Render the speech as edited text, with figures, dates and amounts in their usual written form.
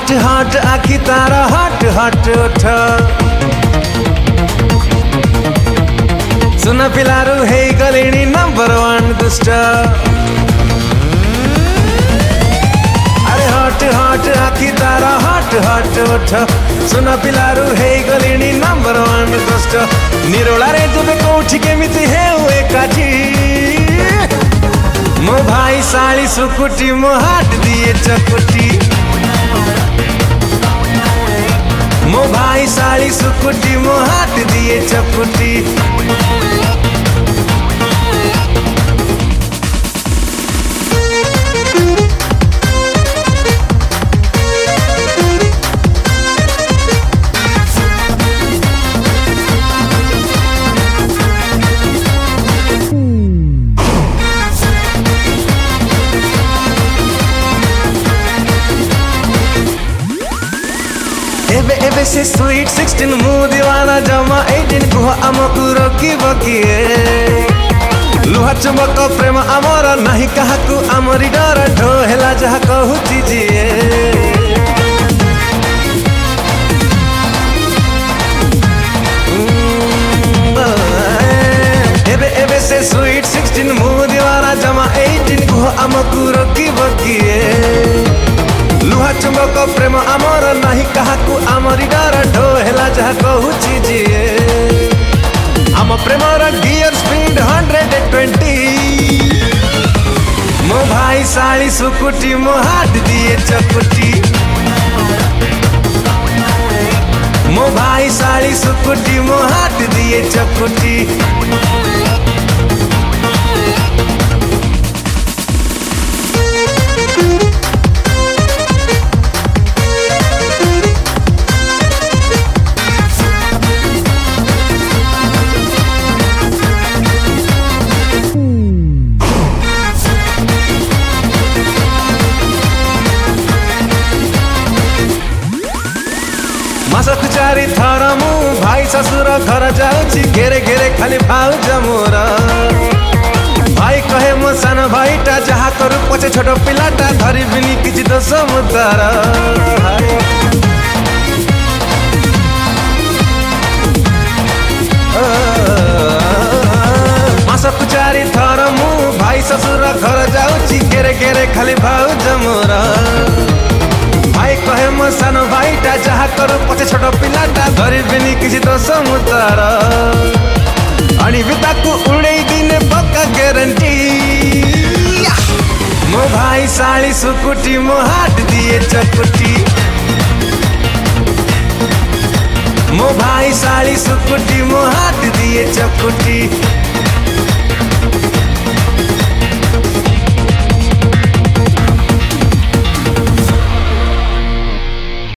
हट हट आखि तारा हट हट उठ सुन पिलारू हे गलिणी नंबर 1 दुष्ट अरे हट हट आखि तारा हट हट उठ सुन पिलारू हे गलिणी नंबर 1 दुष्ट निरोला रे तुबे कोठी केमिति हे हुए काठी मो भाई साली सुकुटी मो हाट दिए चकुटी मो भाई साली सुकुटी मो हाथ दिए चकुटी एबे से स्वीट 16 मु दीवाना जमा 18 कुह आमकु रोकी बकिए लुहा चुंबक प्रेम आमर नहीं काहाकु आमरी डर ढोहेला जहा कहूची जिए एबे से स्वीट 16 मु दीवाना जमा 18 कुह आमकु रोकी बकिए लुहा चुंबक प्रेम आमर नहीं काहाकु आमरी डर ढोहेला जहा कहूची जिए आम प्रेमर गियर स्पीड 120 मो भाई साली सुकुटी मो हाथ दिए चकुटी मो भाई साली सुकुटी मो हाथ दिए चकुटी मासक चारि थर मु भाई ससुर घर जाऊची घेरे घेरे खाली भाउज मोर भाई कहे मो सान भाईटा जहा करू पछे छोट पिलाटा धरी बिनी किछि दोष मुतार मासक चारि थर मु भाई ससुर घर जाऊची घेरे घेरे खाली भाउज मोर भाई कहे मो सान भाईटा जहा करू पछे छोट पिलाटा धरी बिनी किछि दोष मुतार अणिबि ताकू उड़ेई दिने पक्का गारंटी मो भाई साली सुकुटी मो हाथ दिए चकुटी मो भाई साली सुकुटी मो हाथ दिए चकुटी